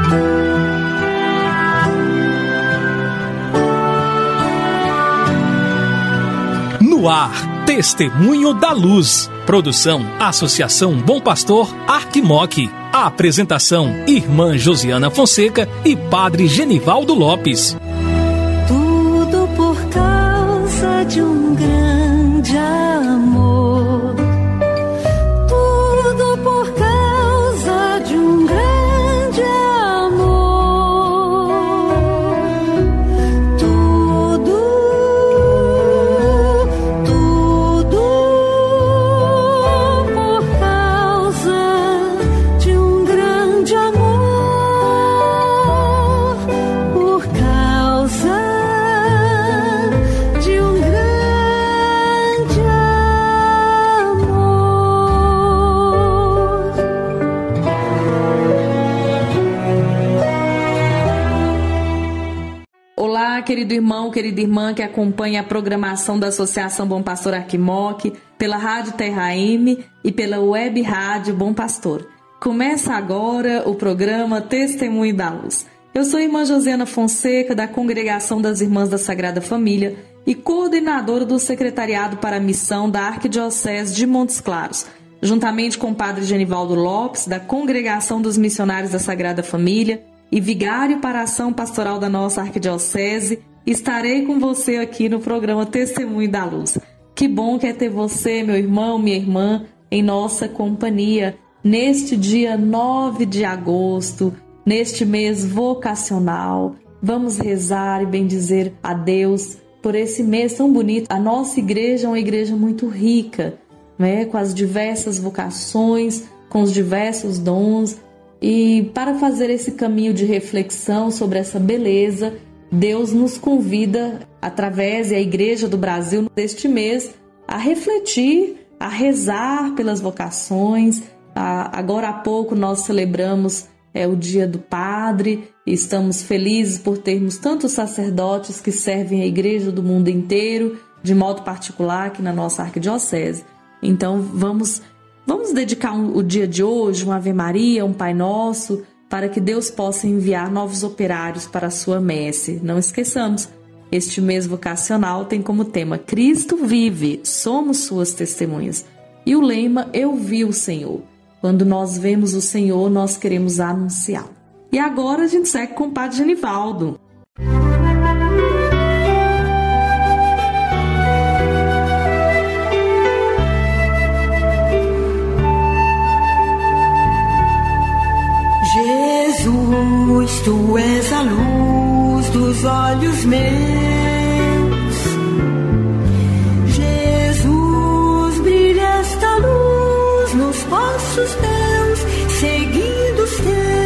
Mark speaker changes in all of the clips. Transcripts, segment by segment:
Speaker 1: No ar, Testemunho da Luz. Produção, Associação Bom Pastor Arquimoc. A apresentação, Irmã Josiana Fonseca e Padre Genivaldo Lopes.
Speaker 2: Tudo por causa de um grande amor. Tudo por causa de um grande amor. Tudo por causa de um grande amor. Por causa de um grande amor.
Speaker 3: Olá, querido irmão, querida irmã que acompanha a programação da Associação Bom Pastor Arquimoc, pela Rádio Terra M e pela Web Rádio Bom Pastor. Começa agora o programa Testemunho da Luz. Eu sou a Irmã Josiana Fonseca, da Congregação das Irmãs da Sagrada Família e coordenadora do Secretariado para a Missão da Arquidiocese de Montes Claros, juntamente com o Padre Genivaldo Lopes, da Congregação dos Missionários da Sagrada Família e vigário para a ação pastoral da nossa arquidiocese. Estarei com você aqui no programa Testemunho da Luz. Que bom que é ter você, meu irmão, minha irmã, em nossa companhia neste dia 9 de agosto, neste mês vocacional. Vamos rezar e bendizer a Deus por esse mês tão bonito. A nossa igreja é uma igreja muito rica, né? Com as diversas vocações, com os diversos dons. E para fazer esse caminho de reflexão sobre essa beleza, Deus nos convida, através da Igreja do Brasil, deste mês, a refletir, a rezar pelas vocações. Agora há pouco nós celebramos o Dia do Padre e estamos felizes por termos tantos sacerdotes que servem a Igreja do mundo inteiro, de modo particular aqui na nossa arquidiocese. Então vamos dedicar o dia de hoje, uma Ave Maria, um Pai Nosso, para que Deus possa enviar novos operários para a sua messe. Não esqueçamos, este mês vocacional tem como tema Cristo vive, somos suas testemunhas. E o lema, eu vi o Senhor. Quando nós vemos o Senhor, nós queremos anunciá-lo. E agora a gente segue com o Padre Genivaldo.
Speaker 2: Jesus, tu és a luz dos olhos meus. Jesus, brilha esta luz nos passos teus, seguindo os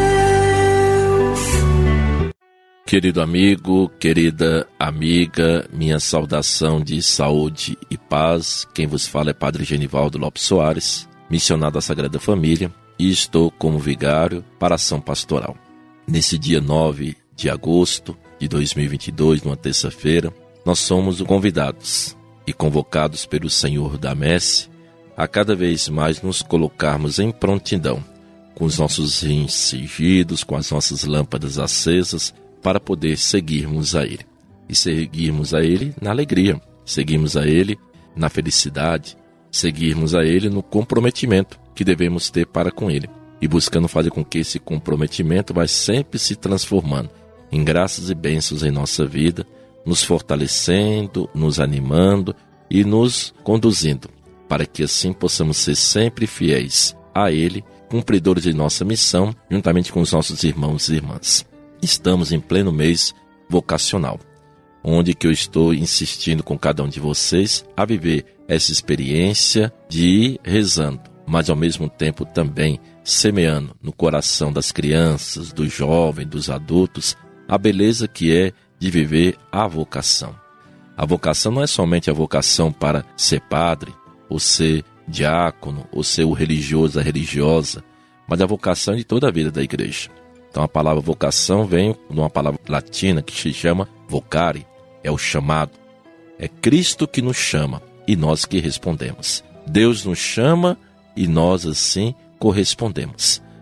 Speaker 2: teus.
Speaker 4: Querido amigo, querida amiga, minha saudação de saúde e paz. Quem vos fala é Padre Genivaldo Lopes Soares, missionário da Sagrada Família, e estou como vigário para a ação pastoral. Nesse dia 9 de agosto de 2022, numa terça-feira, nós somos convidados e convocados pelo Senhor da Messe a cada vez mais nos colocarmos em prontidão, com os nossos rins cingidos, com as nossas lâmpadas acesas, para poder seguirmos a Ele. E seguirmos a Ele na alegria, seguirmos a Ele na felicidade, seguirmos a Ele no comprometimento que devemos ter para com Ele, e buscando fazer com que esse comprometimento vai sempre se transformando em graças e bênçãos em nossa vida, nos fortalecendo, nos animando e nos conduzindo, para que assim possamos ser sempre fiéis a Ele, cumpridores de nossa missão, juntamente com os nossos irmãos e irmãs. Estamos em pleno mês vocacional, onde que eu estou insistindo com cada um de vocês a viver essa experiência de ir rezando, mas ao mesmo tempo também semeando no coração das crianças, dos jovens, dos adultos, a beleza que é de viver a vocação. A vocação não é somente a vocação para ser padre, ou ser diácono, ou ser o religioso, a religiosa, mas a vocação de toda a vida da igreja. Então a palavra vocação vem de uma palavra latina que se chama vocare, é o chamado. É Cristo que nos chama e nós que respondemos. Deus nos chama e nós assim correspondemos.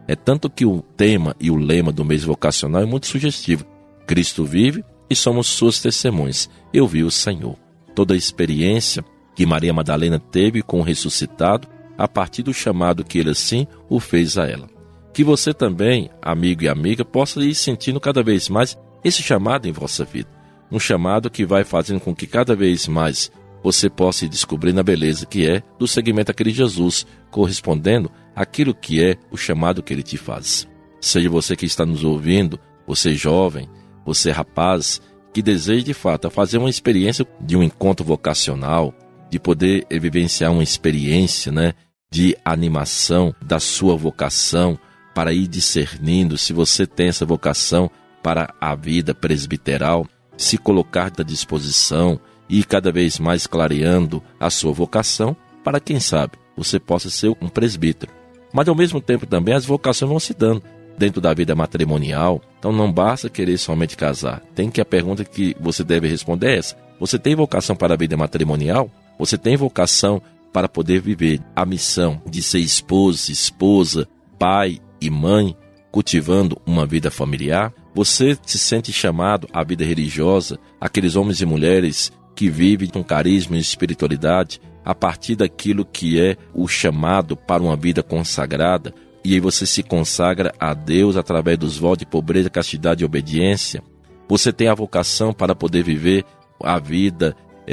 Speaker 4: É tanto que o tema e o lema do mês vocacional é muito sugestivo. Cristo vive e somos suas testemunhas. Eu vi o Senhor. Toda a experiência que Maria Madalena teve com o ressuscitado, a partir do chamado que ele assim o fez a ela. Que você também, amigo e amiga, possa ir sentindo cada vez mais esse chamado em vossa vida. Um chamado que vai fazendo com que cada vez mais você possa ir descobrindo a beleza que é do seguimento àquele Jesus, correspondendo àquilo que é o chamado que ele te faz. Seja você que está nos ouvindo, você jovem, você rapaz, que deseja de fato fazer uma experiência de um encontro vocacional, de poder vivenciar uma experiência, de animação da sua vocação, para ir discernindo se você tem essa vocação para a vida presbiteral, se colocar à disposição e cada vez mais clareando a sua vocação, para quem sabe você possa ser um presbítero. Mas ao mesmo tempo também as vocações vão se dando dentro da vida matrimonial. Então não basta querer somente casar. Tem que a pergunta que você deve responder é essa: você tem vocação para a vida matrimonial? Você tem vocação para poder viver a missão de ser esposa, pai e mãe, cultivando uma vida familiar? Você se sente chamado à vida religiosa, aqueles homens e mulheres que vivem com carisma e espiritualidade a partir daquilo que é o chamado para uma vida consagrada, e aí você se consagra a Deus através dos votos de pobreza, castidade e obediência? Você tem a vocação para poder viver a vida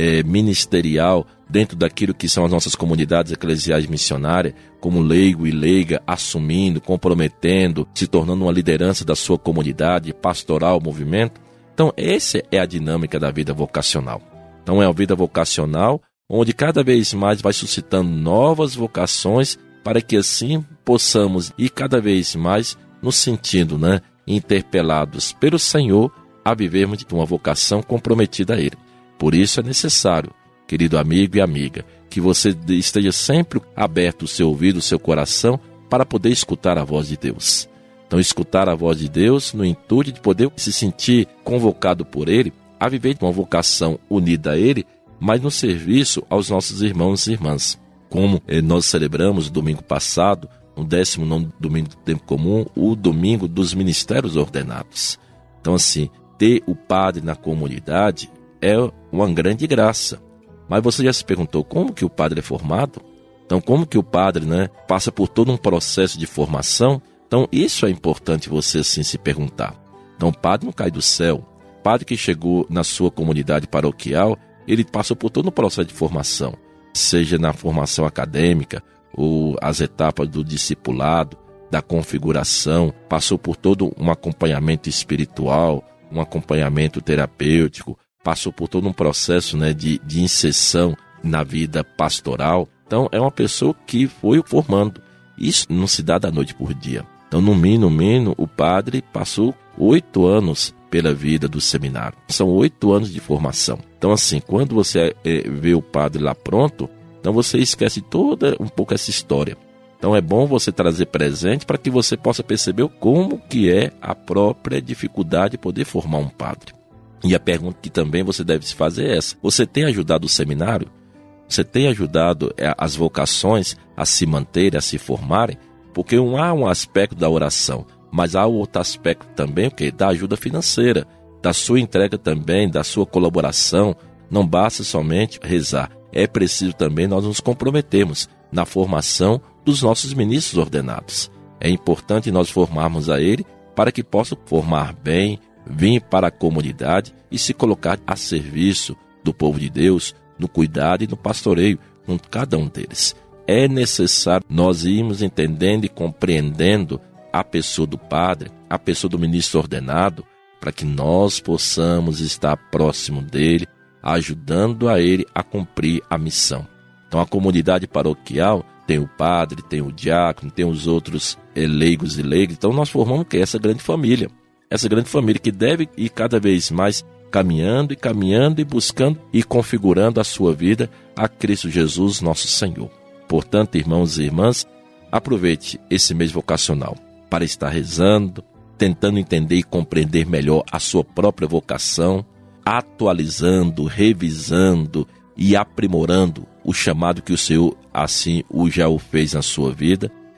Speaker 4: ministerial dentro daquilo que são as nossas comunidades eclesiais missionárias, como leigo e leiga, assumindo, comprometendo, se tornando uma liderança da sua comunidade, pastoral, movimento? Então essa é a dinâmica da vida vocacional. Então é a vida vocacional onde cada vez mais vai suscitando novas vocações, para que assim possamos ir cada vez mais nos sentindo interpelados pelo Senhor a vivermos de uma vocação comprometida a Ele. Por isso é necessário, querido amigo e amiga, que você esteja sempre aberto o seu ouvido, o seu coração, para poder escutar a voz de Deus. Então escutar a voz de Deus no intuito de poder se sentir convocado por Ele a viver de uma vocação unida a Ele, mas no serviço aos nossos irmãos e irmãs. Como nós celebramos domingo passado, no 19º domingo do tempo comum, o domingo dos ministérios ordenados. Então assim, ter o padre na comunidade é uma grande graça. Mas você já se perguntou como que o padre é formado? Então como que o padre passa por todo um processo de formação? Então isso é importante você assim se perguntar. Então o padre não cai do céu. O padre que chegou na sua comunidade paroquial, ele passou por todo um processo de formação, seja na formação acadêmica, ou as etapas do discipulado, da configuração, passou por todo um acompanhamento espiritual, um acompanhamento terapêutico, passou por todo um processo de inserção na vida pastoral. Então é uma pessoa que foi formando. Isso não se dá da noite por dia. Então no mínimo o padre passou 8 anos pela vida do seminário. São 8 anos de formação. Então assim, quando você vê o padre lá pronto, então você esquece toda um pouco essa história. Então é bom você trazer presente para que você possa perceber como que é a própria dificuldade de poder formar um padre. E a pergunta que também você deve se fazer é essa: você tem ajudado o seminário? Você tem ajudado as vocações a se manterem, a se formarem? Porque há um aspecto da oração, mas há outro aspecto também, da ajuda financeira, da sua entrega também, da sua colaboração. Não basta somente rezar, é preciso também nós nos comprometermos na formação dos nossos ministros ordenados. É importante nós formarmos a ele para que possam formar bem, vir para a comunidade e se colocar a serviço do povo de Deus, no cuidado e no pastoreio com cada um deles. É necessário nós irmos entendendo e compreendendo a pessoa do padre, a pessoa do ministro ordenado, para que nós possamos estar próximo dele, ajudando a ele a cumprir a missão. Então a comunidade paroquial tem o padre, tem o diácono, tem os outros leigos e leigas. Então nós formamos essa grande família. Essa grande família que deve ir cada vez mais caminhando e buscando e configurando a sua vida a Cristo Jesus, nosso Senhor. Portanto, irmãos e irmãs, aproveite esse mês vocacional para estar rezando, tentando entender e compreender melhor a sua própria vocação, atualizando, revisando e aprimorando o chamado que o Senhor assim já o fez na sua vida.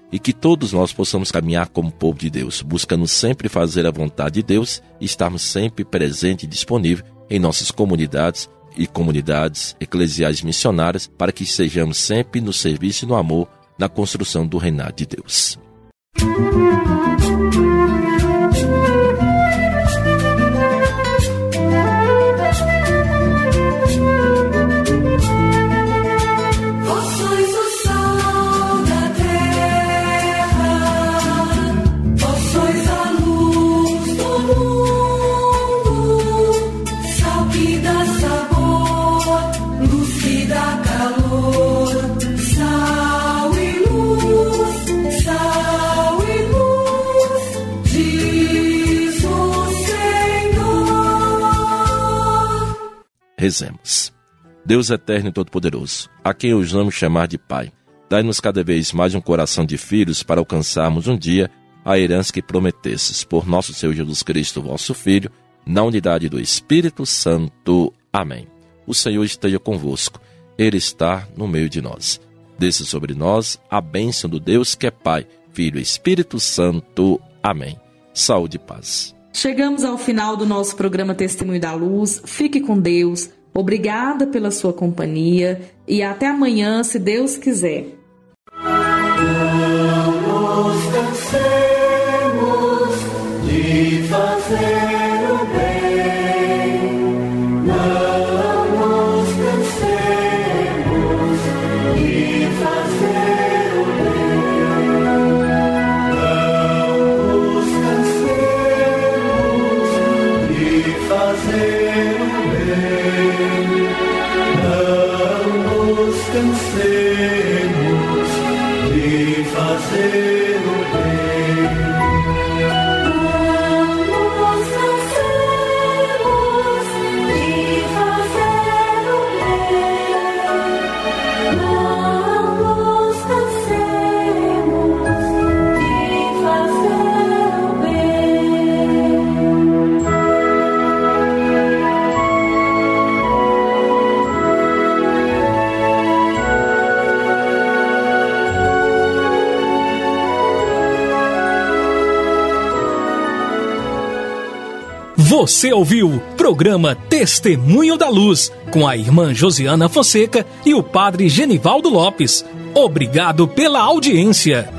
Speaker 4: e que todos nós possamos caminhar como povo de Deus, buscando sempre fazer a vontade de Deus e estarmos sempre presentes e disponíveis em nossas comunidades e comunidades eclesiais missionárias, para que sejamos sempre no serviço e no amor, na construção do reinado de Deus. Rezemos. Deus eterno e todo-poderoso, a quem ousamos chamar de Pai, dai-nos cada vez mais um coração de filhos para alcançarmos um dia a herança que prometesses, por nosso Senhor Jesus Cristo, vosso Filho, na unidade do Espírito Santo. Amém. O Senhor esteja convosco, Ele está no meio de nós. Desça sobre nós a bênção do Deus que é Pai, Filho e Espírito Santo. Amém. Saúde e paz.
Speaker 3: Chegamos ao final do nosso programa Testemunho da Luz. Fique com Deus. Obrigada pela sua companhia e até amanhã, se Deus quiser.
Speaker 2: Não nos cansemos de fazer o bem. Não nos cansemos de fazer o bem. Não nos cansemos de fazer o bem. Não nos cansemos de fazer o bem. Não nos cansemos de fazer o bem. Não nos cansemos de fazer o bem.
Speaker 1: Você ouviu programa Testemunho da Luz, com a irmã Josiana Fonseca e o padre Genivaldo Lopes. Obrigado pela audiência.